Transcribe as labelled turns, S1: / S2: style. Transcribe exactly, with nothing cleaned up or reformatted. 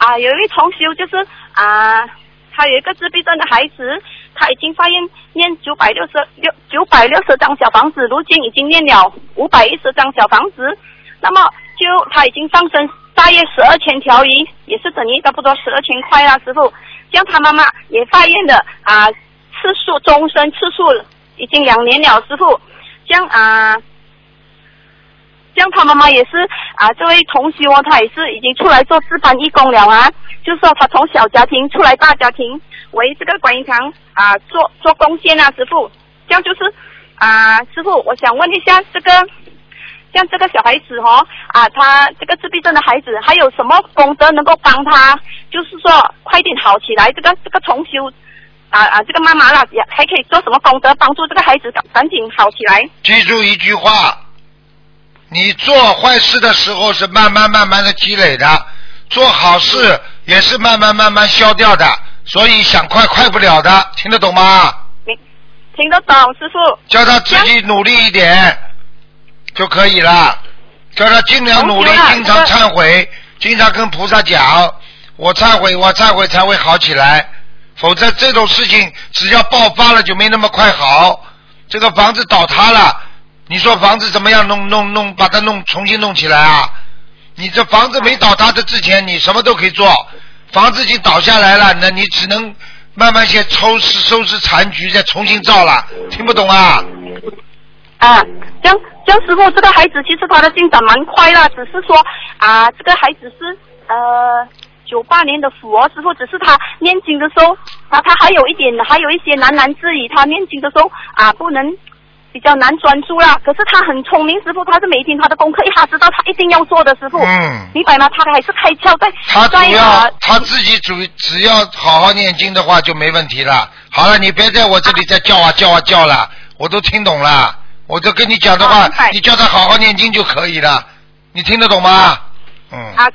S1: 啊，有一位同修就是啊，他有一个自闭症的孩子，他已经发现念九百六十六九百六十张小房子，如今已经念了五百一十张小房子，那么就他已经上升大约十二千条鱼，也是等于差不多十二千块啦，师傅。这样他妈妈也发现了啊，次数终身次数已经两年了，师傅。这样啊。这样他妈妈也是啊，这位同修哦，他也是已经出来做自班义工了啊，就是说他从小家庭出来大家庭，为这个观音堂啊做做贡献啊，师傅。这样就是啊，师傅，我想问一下这个，像这个小孩子哦啊，他这个自闭症的孩子，还有什么功德能够帮他，就是说快点好起来？这个这个同修啊啊，这个妈妈啦，也还可以做什么功德帮助这个孩子赶紧好起来？
S2: 记住一句话。你做坏事的时候是慢慢慢慢的积累的，做好事也是慢慢慢慢消掉的，所以想快快不了的，听得懂吗？
S1: 听得懂，师傅。
S2: 叫他自己努力一点就可以了，叫他尽量努力，经常忏悔，经常跟菩萨讲，我忏悔，我忏悔才会好起来，否则这种事情只要爆发了就没那么快好。这个房子倒塌了。你说房子怎么样弄弄弄把它弄重新弄起来啊？你这房子没倒塌的之前你什么都可以做，房子已经倒下来了，那你只能慢慢先收拾收拾残局再重新造了，听不懂啊？
S1: 啊，这样这样师傅，这个孩子其实他的进展蛮快啦，只是说啊，这个孩子是呃九八年的虎哦，师傅，只是他念经的时候啊，他还有一点还有一些喃喃自语，他念经的时候啊不能。比较难专注啦，可是他很聪明，师傅，他是每天他的功课，他知道他一定要做的，师傅，嗯，明白吗？他还是开窍在，
S2: 他主要、呃、他自己主只要好好念经的话就没问题了。好了，你别在我这里再叫啊叫啊叫了，我都听懂了，我就跟你讲的话，啊、你叫他好好念经就可以了，你听得懂吗？嗯。啊